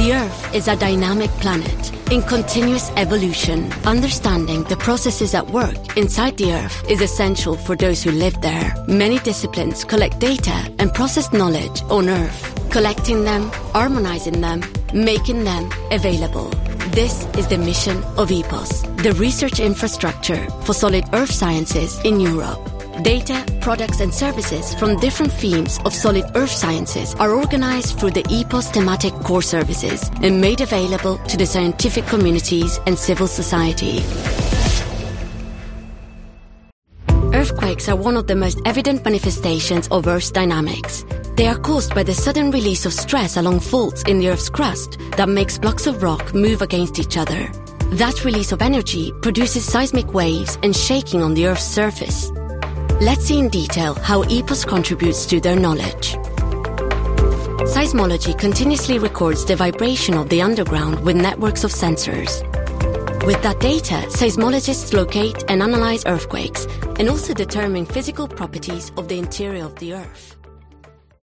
The Earth is a dynamic planet in continuous evolution. Understanding the processes at work inside the Earth is essential for those who live there. Many disciplines collect data and process knowledge on Earth, collecting them, harmonizing them, making them available. This is the mission of EPOS, the research infrastructure for solid Earth sciences in Europe. Data, products and services from different themes of solid Earth sciences are organized through the EPOS thematic core services and made available to the scientific communities and civil society. Earthquakes are one of the most evident manifestations of Earth's dynamics. They are caused by the sudden release of stress along faults in the Earth's crust that makes blocks of rock move against each other. That release of energy produces seismic waves and shaking on the Earth's surface. Let's see in detail how EPOS contributes to their knowledge. Seismology continuously records the vibration of the underground with networks of sensors. With that data, seismologists locate and analyze earthquakes and also determine physical properties of the interior of the Earth.